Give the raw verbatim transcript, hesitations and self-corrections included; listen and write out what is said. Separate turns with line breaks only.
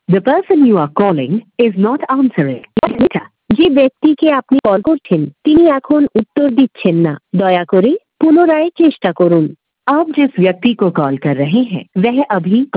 The person you are calling is not answering.
যে ব্যক্তিকে আপনি কল করছেন তিনি এখন উত্তর দিচ্ছেন না, দয়া করে পুনরায় চেষ্টা করুন।
आप जिस व्यक्ति को कॉल कर रहे हैं वह अभी